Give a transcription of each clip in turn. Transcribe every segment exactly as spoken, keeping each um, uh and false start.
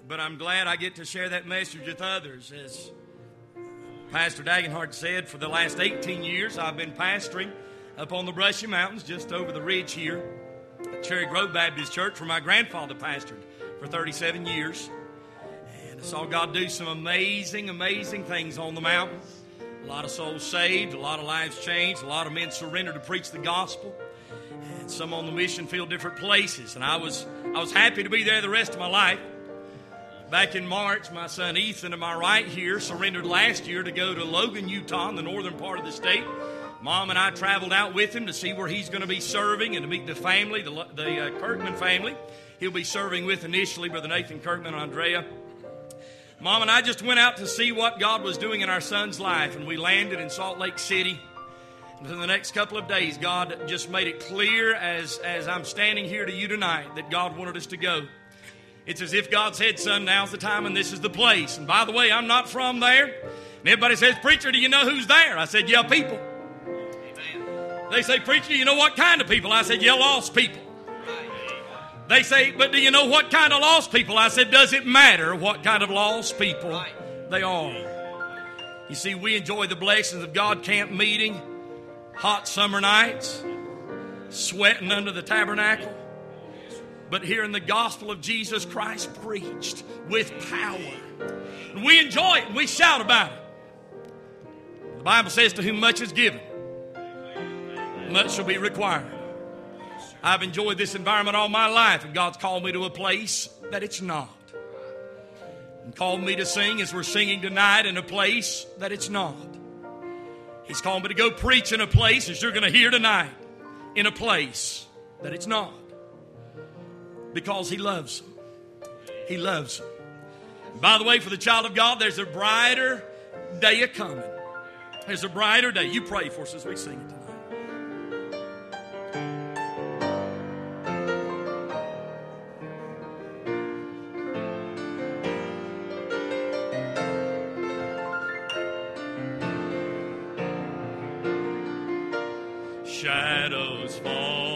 but I'm glad I get to share that message with others. As Pastor Dagenhart said, for the last eighteen years I've been pastoring up on the Brushy Mountains just over the ridge here at Cherry Grove Baptist Church, where my grandfather pastored for thirty-seven years. And I saw God do some amazing, amazing things on the mountain. A lot of souls saved, a lot of lives changed, a lot of men surrendered to preach the gospel, and some on the mission field, different places. And I was I was happy to be there the rest of my life. Back in March, my son Ethan, to my right here, surrendered last year to go to Logan, Utah, in the northern part of the state. Mom and I traveled out with him to see where he's going to be serving and to meet the family, the, the uh, Kirkman family. He'll be serving with initially Brother Nathan Kirkman and Andrea. Mom and I just went out to see what God was doing in our son's life, and we landed in Salt Lake City. And in the next couple of days, God just made it clear as, as I'm standing here to you tonight that God wanted us to go. It's as if God said, son, now's the time and this is the place. And by the way, I'm not from there. And everybody says, preacher, do you know who's there? I said, yeah, people. Amen. They say, preacher, do you know what kind of people? I said, yeah, lost people. Right. They say, but do you know what kind of lost people? I said, does it matter what kind of lost people right. they are? You see, we enjoy the blessings of God camp meeting, hot summer nights, sweating under the tabernacle. But hearing the gospel of Jesus Christ preached with power. And we enjoy it and we shout about it. The Bible says, to whom much is given, much shall be required. I've enjoyed this environment all my life, and God's called me to a place that it's not. And called me to sing as we're singing tonight in a place that it's not. He's called me to go preach in a place, as you're going to hear tonight, in a place that it's not. Because He loves them. He loves them. And by the way, for the child of God, there's a brighter day a coming. There's a brighter day. You pray for us as we sing it tonight. Shadows fall.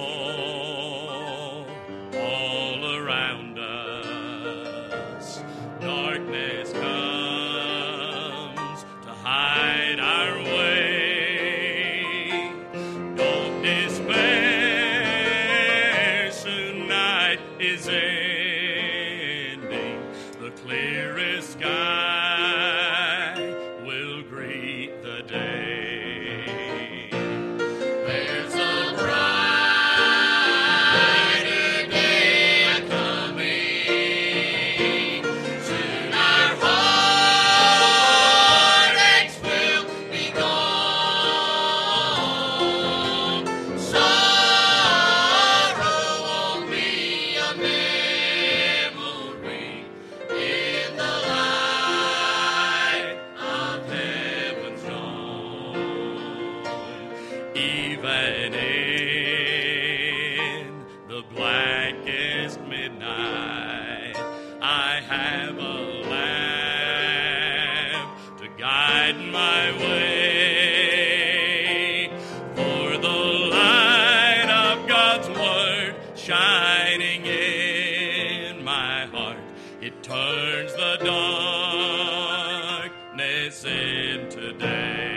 It turns the darkness into day.